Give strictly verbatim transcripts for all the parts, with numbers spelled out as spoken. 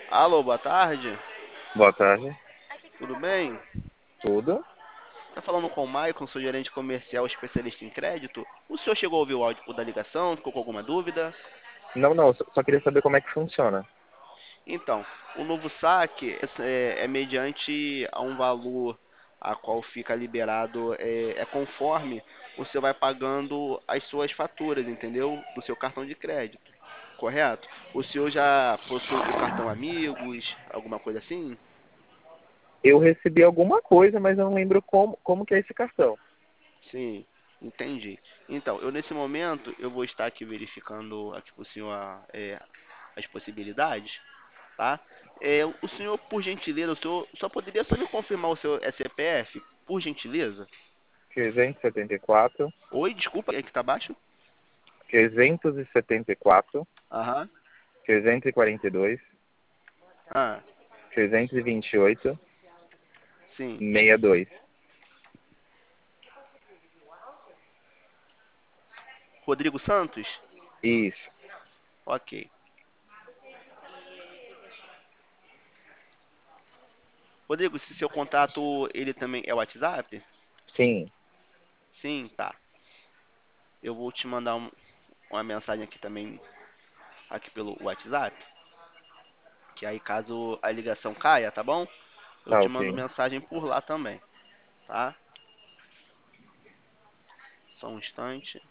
Alô, boa tarde. Boa tarde. Tudo bem? Tudo? Tá falando com o Maicon, sou gerente comercial especialista em crédito. O senhor chegou a ouvir o áudio da ligação? Ficou com alguma dúvida? Não, não, só só queria saber como é que funciona. Então, o novo saque é, é mediante a um valor a qual fica liberado, é, é conforme você vai pagando as suas faturas, entendeu? Do seu cartão de crédito, correto? O senhor já possui o cartão Amigos, alguma coisa assim? Eu recebi alguma coisa, mas eu não lembro como, como que é esse cartão. Sim, entendi. Então, eu nesse momento eu vou estar aqui verificando aqui para o senhor é, as possibilidades, tá? É, o senhor, por gentileza, o senhor só poderia só me confirmar o seu C P F, por gentileza? trezentos e setenta e quatro, Oi, desculpa, é que tá baixo? trezentos e setenta e quatro, Aham. trezentos e quarenta e dois, Ah, trezentos e vinte e oito, sim. sessenta e dois. Rodrigo Santos? Isso. Ok. Rodrigo, se seu contato ele também é o WhatsApp? Sim. Sim, tá. Eu vou te mandar um- uma mensagem aqui também, aqui pelo WhatsApp. Que aí caso a ligação caia, tá bom? Eu Tá te mando ok. mensagem por lá também, tá? Só um instante.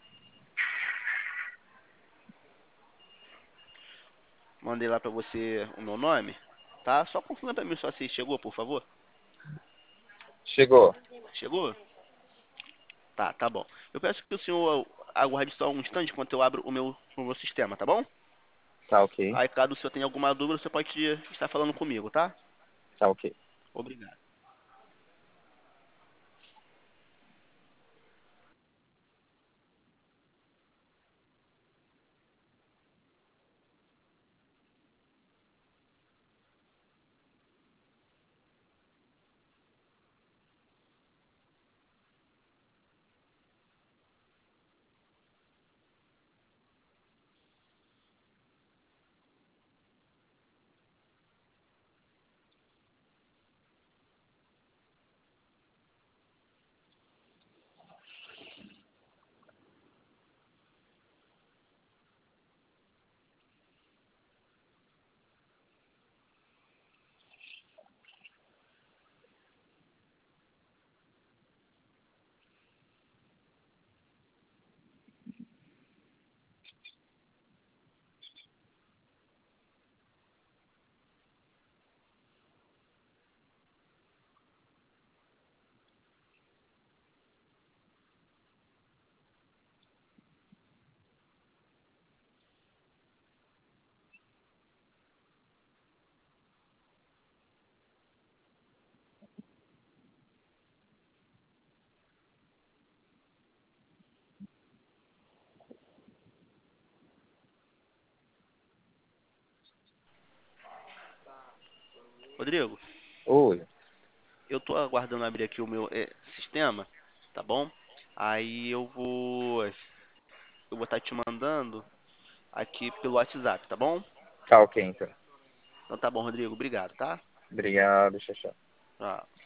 Mandei lá pra você o meu nome, tá? Só confirma pra mim só se chegou, por favor. Chegou. Chegou? Tá, tá bom. Eu peço que o senhor aguarde só um instante enquanto eu abro o meu, o meu sistema, tá bom? Tá ok. Aí caso o senhor tenha alguma dúvida, você pode estar falando comigo, tá? Tá ok. Obrigado. Rodrigo, Oi. eu tô aguardando abrir aqui o meu eh, sistema, tá bom? Aí eu vou eu vou estar te mandando aqui pelo WhatsApp, tá bom? Tá ok, então. Então tá bom, Rodrigo. Obrigado, tá? Obrigado, tchau, tchau. Ah.